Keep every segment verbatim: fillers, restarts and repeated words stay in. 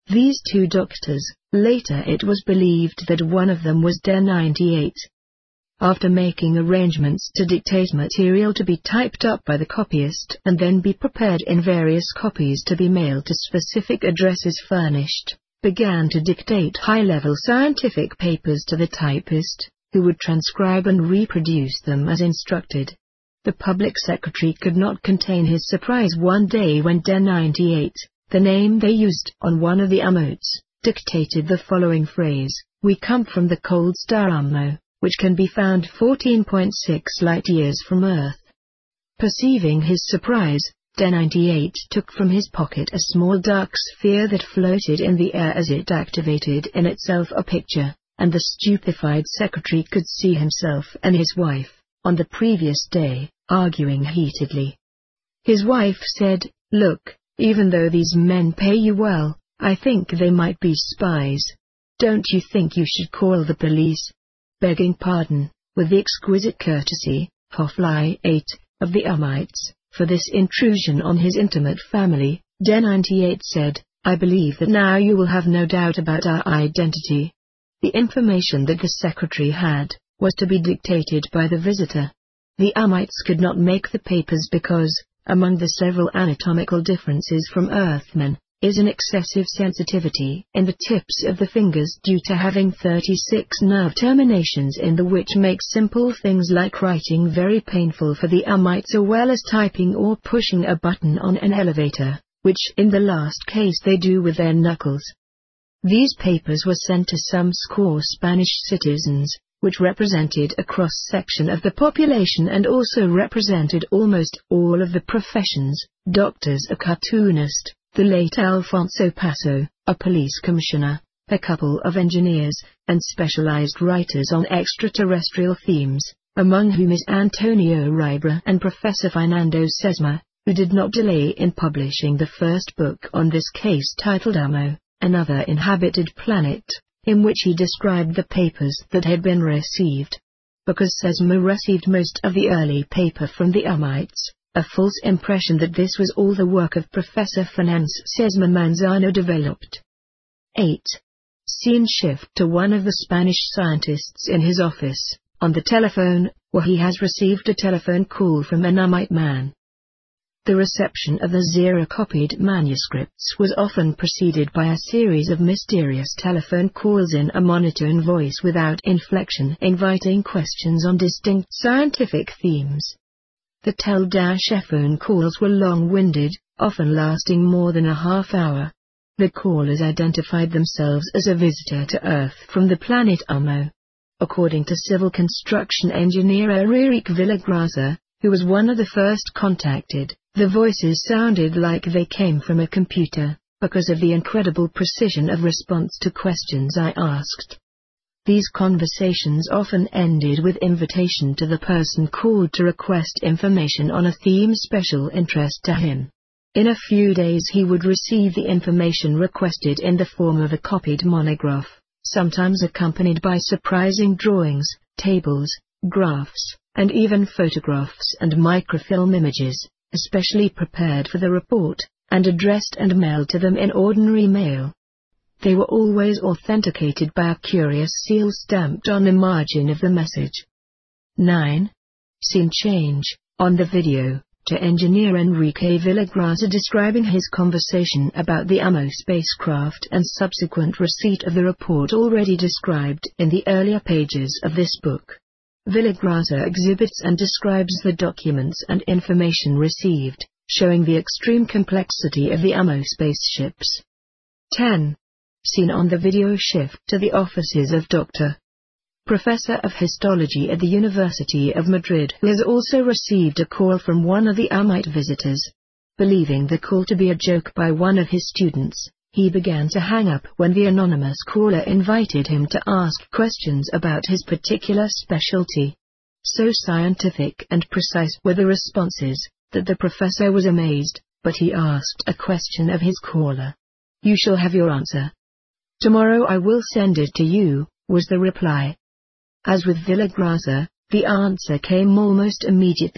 These two doctors, later it was believed that one of them was D ninety-eight. After making arrangements to dictate material to be typed up by the copyist and then be prepared in various copies to be mailed to specific addresses furnished, began to dictate high-level scientific papers to the typist, who would transcribe and reproduce them as instructed. The public secretary could not contain his surprise one day when D ninety-eight, the name they used on one of the Amotes, dictated the following phrase: "We come from the cold star Amo, which can be found fourteen point six light-years from Earth." Perceiving his surprise, D ninety-eight took from his pocket a small dark sphere that floated in the air as it activated in itself a picture, and the stupefied secretary could see himself and his wife, on the previous day, arguing heatedly. His wife said, "Look, even though these men pay you well, I think they might be spies. Don't you think you should call the police?" Begging pardon, with the exquisite courtesy, Hoffly ate, of the Amites, for this intrusion on his intimate family, D ninety-eight said, "I believe that now you will have no doubt about our identity." The information that the secretary had, was to be dictated by the visitor. The Amites could not make the papers because, among the several anatomical differences from Earthmen, is an excessive sensitivity in the tips of the fingers due to having thirty-six nerve terminations in the which makes simple things like writing very painful for the Amites as well as typing or pushing a button on an elevator, which in the last case they do with their knuckles. These papers were sent to some score Spanish citizens, which represented a cross-section of the population and also represented almost all of the professions: doctors, a cartoonist, the late Alfonso Paso, a police commissioner, a couple of engineers, and specialized writers on extraterrestrial themes, among whom is Antonio Ribera and Professor Fernando Sesma, who did not delay in publishing the first book on this case titled Amo, Another Inhabited Planet, in which he described the papers that had been received. Because Sesma received most of the early paper from the Amites, a false impression that this was all the work of Professor Fernando Sesma Manzano developed. eight. Scene shift to one of the Spanish scientists in his office, on the telephone, where he has received a telephone call from an Amite man. The reception of the xerocopied manuscripts was often preceded by a series of mysterious telephone calls in a monotone voice without inflection, inviting questions on distinct scientific themes. The telephone calls were long-winded, often lasting more than a half hour. The callers identified themselves as a visitor to Earth from the planet Amo. According to civil construction engineer Eric Villagrasa, who was one of the first contacted, the voices sounded like they came from a computer, because of the incredible precision of response to questions I asked. These conversations often ended with invitation to the person called to request information on a theme special interest to him. In a few days he would receive the information requested in the form of a copied monograph, sometimes accompanied by surprising drawings, tables, graphs, and even photographs and microfilm images, especially prepared for the report, and addressed and mailed to them in ordinary mail. They were always authenticated by a curious seal stamped on the margin of the message. nine. Scene change, on the video, to engineer Enrique Villagrasa describing his conversation about the Amo spacecraft and subsequent receipt of the report already described in the earlier pages of this book. Villagrasa exhibits and describes the documents and information received, showing the extreme complexity of the Amo spaceships. ten. Scene on the video shift to the offices of Doctor Professor of Histology at the University of Madrid, who has also received a call from one of the Amite visitors. Believing the call to be a joke by one of his students, he began to hang up when the anonymous caller invited him to ask questions about his particular specialty. So scientific and precise were the responses, that the professor was amazed, but he asked a question of his caller. "You shall have your answer. Tomorrow I will send it to you," was the reply. As with Villagrasa, the answer came almost immediately,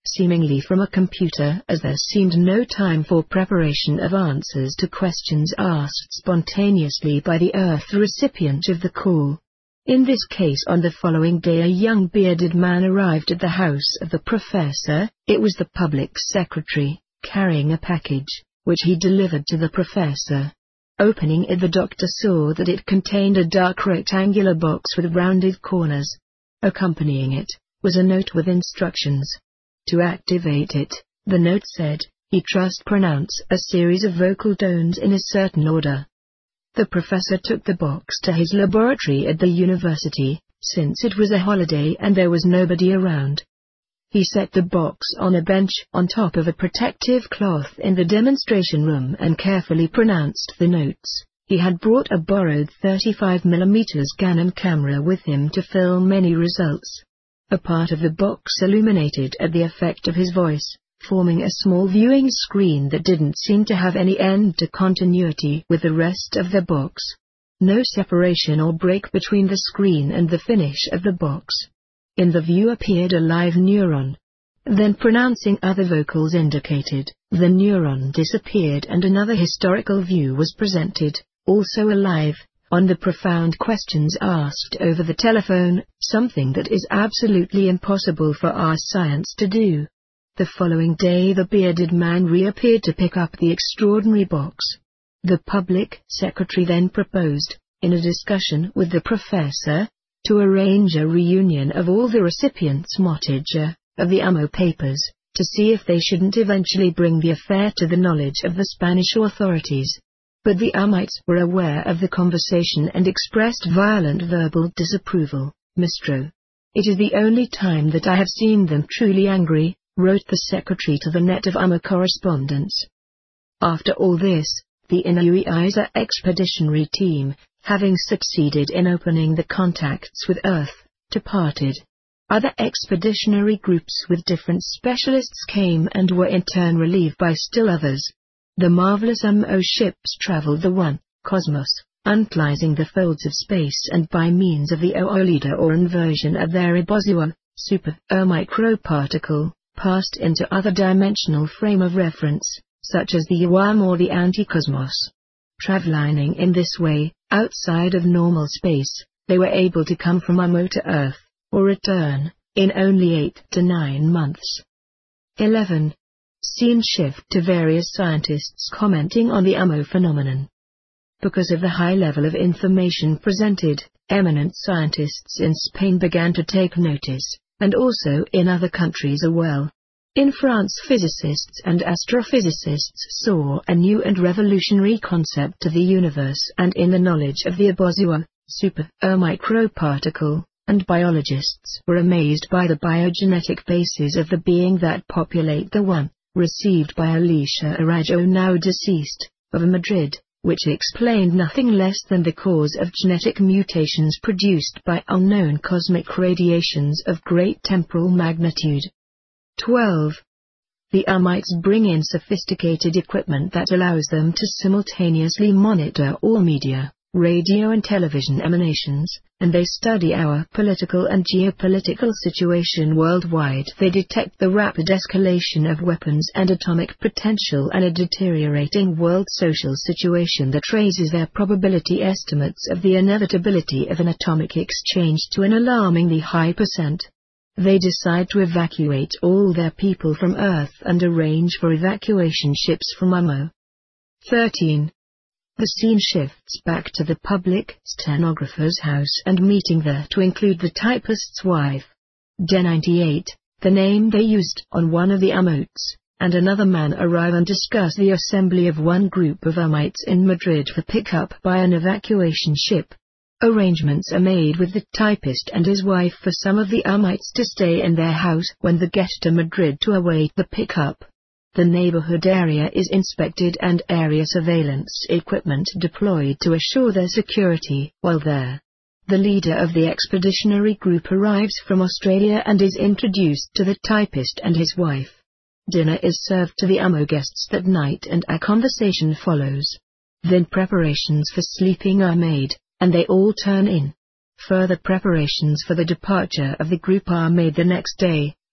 seemingly from a computer, as there seemed no time for preparation of answers to questions asked spontaneously by the Earth recipient of the call. In this case, on the following day a young bearded man arrived at the house of the professor. It was the public secretary, carrying a package, which he delivered to the professor. Opening it, the doctor saw that it contained a dark rectangular box with rounded corners. Accompanying it was a note with instructions. To activate it, the note said, he trust pronounce a series of vocal tones in a certain order. The professor took the box to his laboratory at the university, since it was a holiday and there was nobody around. He set the box on a bench on top of a protective cloth in the demonstration room and carefully pronounced the notes. He had brought a borrowed thirty-five millimeter Canon camera with him to film many results. A part of the box illuminated at the effect of his voice, forming a small viewing screen that didn't seem to have any end to continuity with the rest of the box. No separation or break between the screen and the finish of the box. In the view appeared a live neuron. Then pronouncing other vocals indicated, the neuron disappeared and another historical view was presented, also alive, on the profound questions asked over the telephone, something that is absolutely impossible for our science to do. The following day the bearded man reappeared to pick up the extraordinary box. The public secretary then proposed, in a discussion with the professor, to arrange a reunion of all the recipients Motiger, of the A M O papers, to see if they shouldn't eventually bring the affair to the knowledge of the Spanish authorities. But the Amites were aware of the conversation and expressed violent verbal disapproval. Mistro. It is the only time that I have seen them truly angry, wrote the secretary to the net of A M O correspondents. After all this, the Inuiza expeditionary team, having succeeded in opening the contacts with Earth, departed. Other expeditionary groups with different specialists came and were in turn relieved by still others. The marvelous A M O ships traveled the one, Cosmos, utilizing the folds of space and by means of the Oolida or inversion of their Ibozua, super, a microparticle, passed into other dimensional frame of reference, such as the Yuam or the Anticosmos. Traveling in this way, outside of normal space, they were able to come from A M O to Earth, or return, in only eight to nine months. eleven. Scene shift to various scientists commenting on the A M O phenomenon. Because of the high level of information presented, eminent scientists in Spain began to take notice, and also in other countries as well. In France, physicists and astrophysicists saw a new and revolutionary concept of the universe and in the knowledge of the Ibozua, super, a microparticle, and biologists were amazed by the biogenetic basis of the being that populate the one, received by Alicia Arago, now deceased, of Madrid, which explained nothing less than the cause of genetic mutations produced by unknown cosmic radiations of great temporal magnitude. twelve. The Amites bring in sophisticated equipment that allows them to simultaneously monitor all media, radio and television emanations, and they study our political and geopolitical situation worldwide. They detect the rapid escalation of weapons and atomic potential and a deteriorating world social situation that raises their probability estimates of the inevitability of an atomic exchange to an alarmingly high percent. They decide to evacuate all their people from Earth and arrange for evacuation ships from A M O. thirteen. The scene shifts back to the public stenographer's house and meeting there to include the typist's wife. D ninety-eight, the name they used on one of the Amites, and another man arrive and discuss the assembly of one group of Amites in Madrid for pickup by an evacuation ship. Arrangements are made with the typist and his wife for some of the Amites to stay in their house when they get to Madrid to await the pickup. The neighborhood area is inspected and area surveillance equipment deployed to assure their security while there. The leader of the expeditionary group arrives from Australia and is introduced to the typist and his wife. Dinner is served to the A M O guests that night and a conversation follows. Then preparations for sleeping are made, and they all turn in. Further preparations for the departure of the group are made the next day,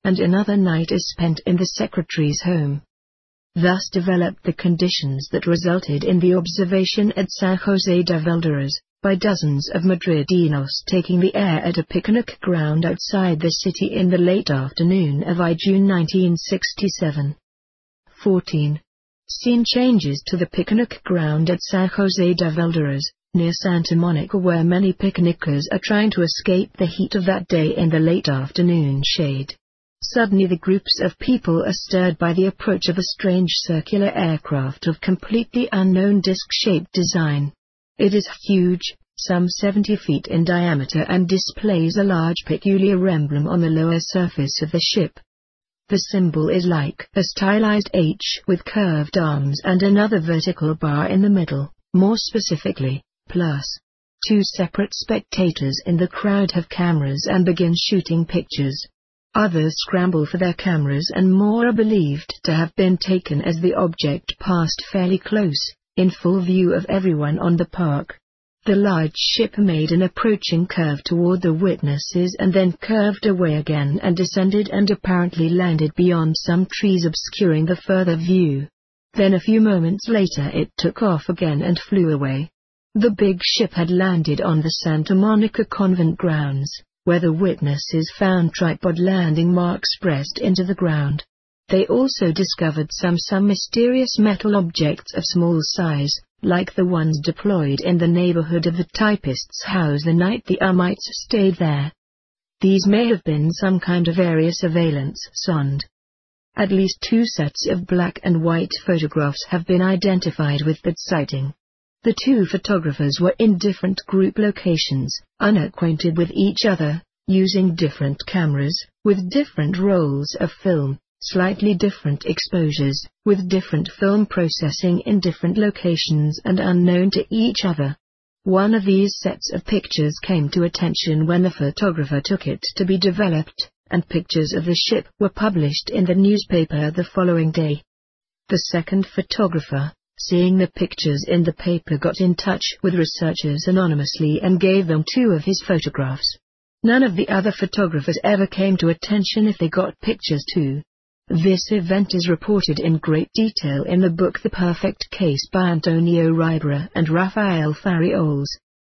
and another night is spent in the secretary's home. Thus developed the conditions that resulted in the observation at San José de Valderas, by dozens of Madrileños taking the air at a picnic ground outside the city in the late afternoon of June nineteen sixty-seven. fourteen. Scene changes to the picnic ground at San José de Valderas, near Santa Monica, where many picnickers are trying to escape the heat of that day in the late afternoon shade. Suddenly the groups of people are stirred by the approach of a strange circular aircraft of completely unknown disc-shaped design. It is huge, some seventy feet in diameter, and displays a large peculiar emblem on the lower surface of the ship. The symbol is like a stylized H with curved arms and another vertical bar in the middle, more specifically, plus. Two separate spectators in the crowd have cameras and begin shooting pictures. Others scramble for their cameras, and more are believed to have been taken as the object passed fairly close, in full view of everyone on the park. The large ship made an approaching curve toward the witnesses and then curved away again and descended and apparently landed beyond some trees obscuring the further view. Then a few moments later it took off again and flew away. The big ship had landed on the Santa Monica convent grounds, where the witnesses found tripod landing marks pressed into the ground. They also discovered some some mysterious metal objects of small size, like the ones deployed in the neighborhood of the typist's house the night the Umites stayed there. These may have been some kind of area surveillance sonde. At least two sets of black and white photographs have been identified with that sighting. The two photographers were in different group locations, unacquainted with each other, using different cameras, with different rolls of film, slightly different exposures, with different film processing in different locations and unknown to each other. One of these sets of pictures came to attention when the photographer took it to be developed, and pictures of the ship were published in the newspaper the following day. The second photographer, seeing the pictures in the paper, got in touch with researchers anonymously and gave them two of his photographs. None of the other photographers ever came to attention if they got pictures too. This event is reported in great detail in the book The Perfect Case by Antonio Ribera and Rafael Farriols.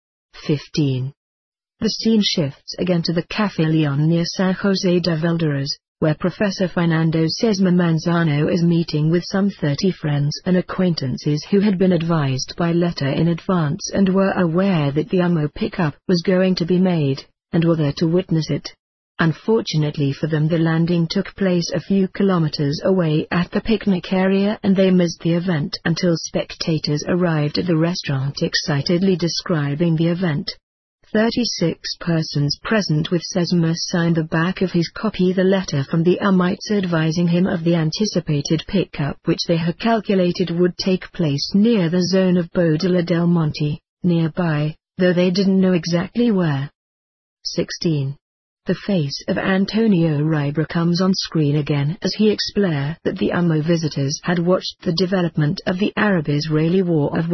fifteen. The scene shifts again to the Café Leon near San José de Valderas, where Professor Fernando Sesma Manzano is meeting with some thirty friends and acquaintances who had been advised by letter in advance and were aware that the U M O pickup was going to be made, and were there to witness it. Unfortunately for them, the landing took place a few kilometers away at the picnic area, and they missed the event until spectators arrived at the restaurant excitedly describing the event. Thirty-six persons present with Sesma signed the back of his copy the letter from the Umites advising him of the anticipated pickup which they had calculated would take place near the zone of Bodega del Monte, nearby, though they didn't know exactly where. sixteen. The face of Antonio Ribera comes on screen again as he explains that the U M O visitors had watched the development of the Arab-Israeli War of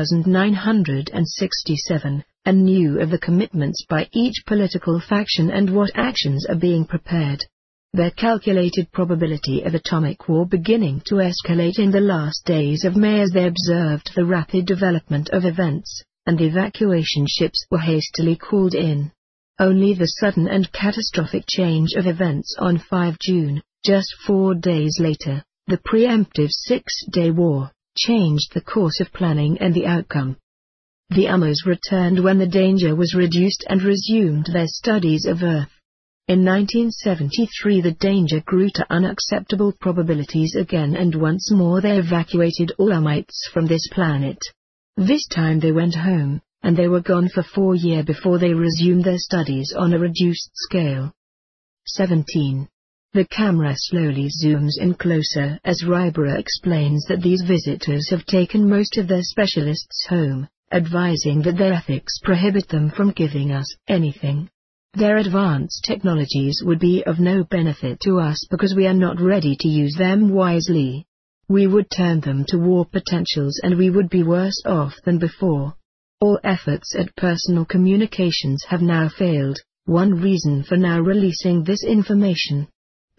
nineteen sixty-seven, and knew of the commitments by each political faction and what actions are being prepared. Their calculated probability of atomic war beginning to escalate in the last days of May as they observed the rapid development of events, and evacuation ships were hastily called in. Only the sudden and catastrophic change of events on the fifth of June, just four days later, the preemptive Six-Day War, changed the course of planning and the outcome. The U M Os returned when the danger was reduced and resumed their studies of Earth. In nineteen seventy-three the danger grew to unacceptable probabilities again, and once more they evacuated all Umites from this planet. This time they went home, and they were gone for four years before they resumed their studies on a reduced scale. seventeen. The camera slowly zooms in closer as Ribera explains that these visitors have taken most of their specialists home, advising that their ethics prohibit them from giving us anything. Their advanced technologies would be of no benefit to us because we are not ready to use them wisely. We would turn them to war potentials and we would be worse off than before. All efforts at personal communications have now failed, one reason for now releasing this information.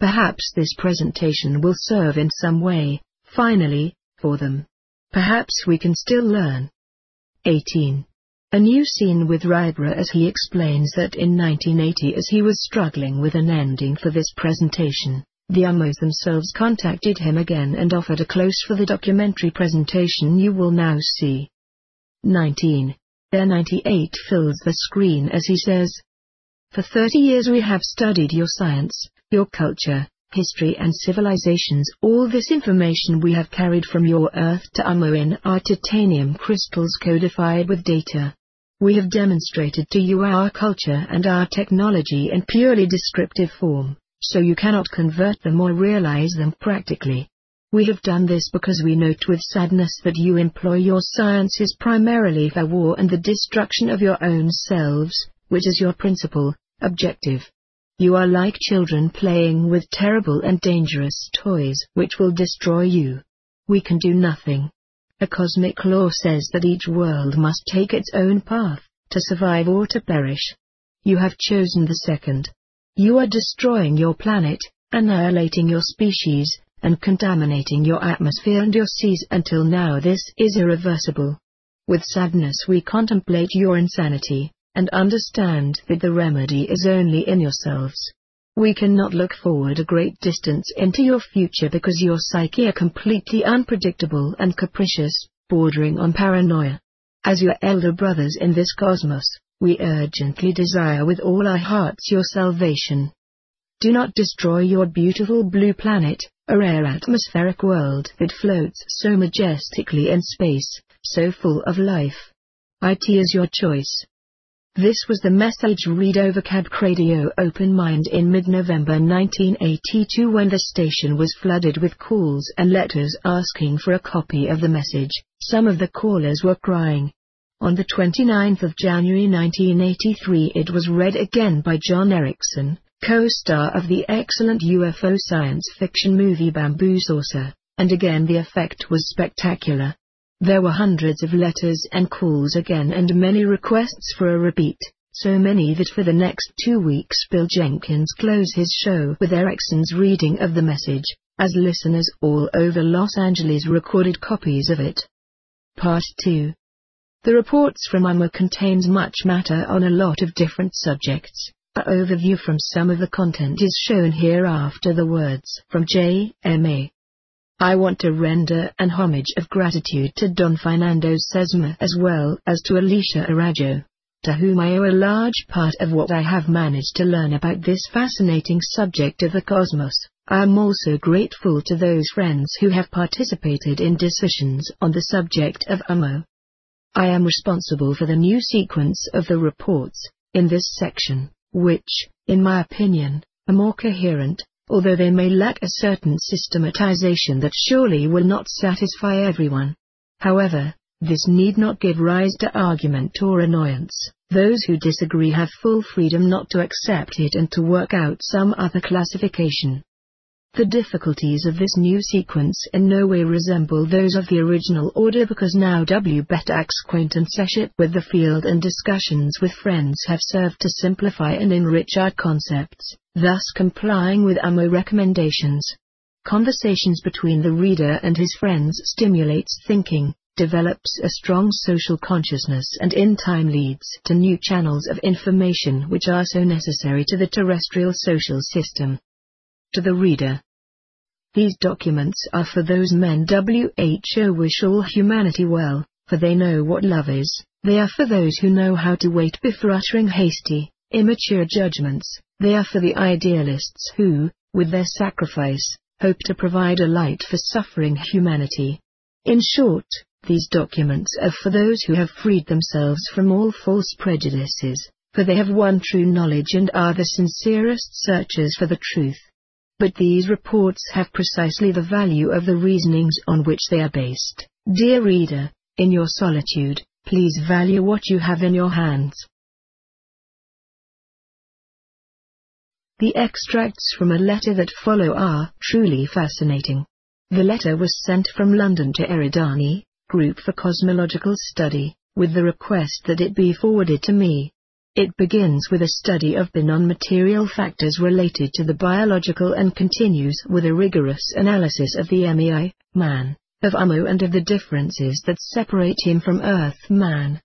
Perhaps this presentation will serve in some way, finally, for them. Perhaps we can still learn. eighteen. A new scene with Rybra as he explains that in nineteen eighty, as he was struggling with an ending for this presentation, the U M Os themselves contacted him again and offered a close for the documentary presentation you will now see. nineteen. Air ninety-eight fills the screen as he says, "For thirty years we have studied your science, your culture, history and civilizations. All this information we have carried from your Earth to U M O in our titanium crystals codified with data. We have demonstrated to you our culture and our technology in purely descriptive form, so you cannot convert them or realize them practically. We have done this because we note with sadness that you employ your sciences primarily for war and the destruction of your own selves, which is your principal objective. You are like children playing with terrible and dangerous toys which will destroy you. We can do nothing. A cosmic law says that each world must take its own path, to survive or to perish. You have chosen the second. You are destroying your planet, annihilating your species, and contaminating your atmosphere and your seas until now. This is irreversible. With sadness we contemplate your insanity, and understand that the remedy is only in yourselves. We cannot look forward a great distance into your future because your psyche are completely unpredictable and capricious, bordering on paranoia. As your elder brothers in this cosmos, we urgently desire with all our hearts your salvation. Do not destroy your beautiful blue planet, a rare atmospheric world that floats so majestically in space, so full of life. It is your choice." This was the message read over Quebec Radio Open Mind in mid-November nineteen eighty-two when the station was flooded with calls and letters asking for a copy of the message. Some of the callers were crying. On the twenty-ninth of January nineteen eighty-three it was read again by John Erickson, co-star of the excellent U F O science fiction movie Bamboo Saucer, and again the effect was spectacular. There were hundreds of letters and calls again and many requests for a repeat, so many that for the next two weeks Bill Jenkins closed his show with Erickson's reading of the message, as listeners all over Los Angeles recorded copies of it. Part two. The reports from U M O contains much matter on a lot of different subjects. An overview from some of the content is shown here after the words from J M A I want to render an homage of gratitude to Don Fernando Sesma as well as to Alicia Arajo, to whom I owe a large part of what I have managed to learn about this fascinating subject of the cosmos. I am also grateful to those friends who have participated in discussions on the subject of U M O. I am responsible for the new sequence of the reports, in this section, which, in my opinion, are more coherent, although they may lack a certain systematization that surely will not satisfy everyone. However, this need not give rise to argument or annoyance. Those who disagree have full freedom not to accept it and to work out some other classification. The difficulties of this new sequence in no way resemble those of the original order because now W. Betak's acquaintanceship with the field and discussions with friends have served to simplify and enrich our concepts, thus complying with U M O recommendations. Conversations between the reader and his friends stimulates thinking, develops a strong social consciousness and in time leads to new channels of information which are so necessary to the terrestrial social system. To the reader. These documents are for those men who wish all humanity well, for they know what love is. They are for those who know how to wait before uttering hasty, immature judgments. They are for the idealists who, with their sacrifice, hope to provide a light for suffering humanity. In short, these documents are for those who have freed themselves from all false prejudices, for they have won true knowledge and are the sincerest searchers for the truth. But these reports have precisely the value of the reasonings on which they are based. Dear reader, in your solitude, please value what you have in your hands. The extracts from a letter that follow are truly fascinating. The letter was sent from London to Eridani, Group for Cosmological Study, with the request that it be forwarded to me. It begins with a study of the non-material factors related to the biological and continues with a rigorous analysis of the M E I, man, of Ummu and of the differences that separate him from Earth man.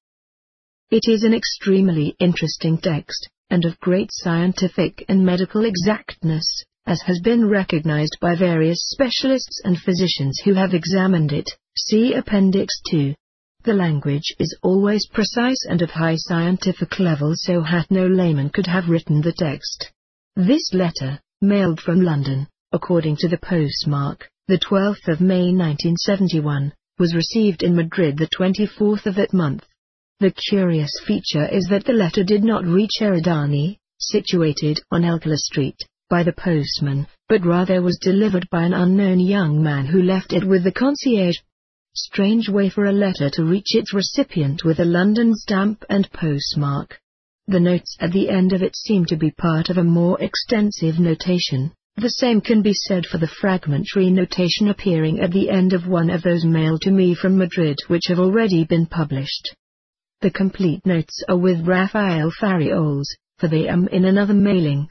It is an extremely interesting text, and of great scientific and medical exactness, as has been recognized by various specialists and physicians who have examined it. See Appendix two. The language is always precise and of high scientific level, so that no layman could have written the text. This letter, mailed from London, according to the postmark, the twelfth of May nineteen seventy-one, was received in Madrid the twenty-fourth of that month. The curious feature is that the letter did not reach Eridani, situated on Alcalá Street, by the postman, but rather was delivered by an unknown young man who left it with the concierge. Strange way for a letter to reach its recipient with a London stamp and postmark. The notes at the end of it seem to be part of a more extensive notation. The same can be said for the fragmentary notation appearing at the end of one of those mailed to me from Madrid which have already been published. The complete notes are with Rafael Farriols, for they am in another mailing.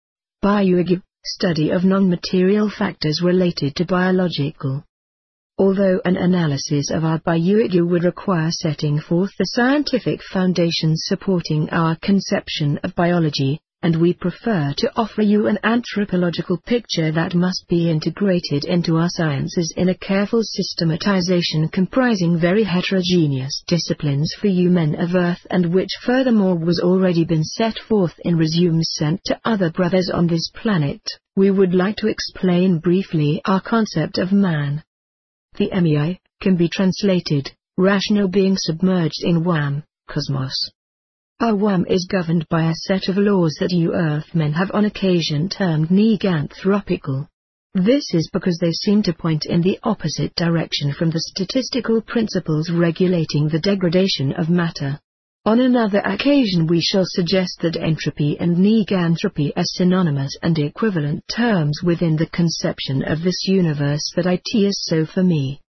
Biology, study of non-material factors related to biological. Although an analysis of our biology would require setting forth the scientific foundations supporting our conception of biology, and we prefer to offer you an anthropological picture that must be integrated into our sciences in a careful systematization comprising very heterogeneous disciplines for you men of Earth, and which furthermore was already been set forth in resumes sent to other brothers on this planet, we would like to explain briefly our concept of man. The M E I can be translated, rational being submerged in W A M, cosmos. Our W A M is governed by a set of laws that you Earthmen have on occasion termed neganthropical. This is because they seem to point in the opposite direction from the statistical principles regulating the degradation of matter. On another occasion we shall suggest that entropy and negantropy are synonymous and equivalent terms within the conception of this universe that it is so for me.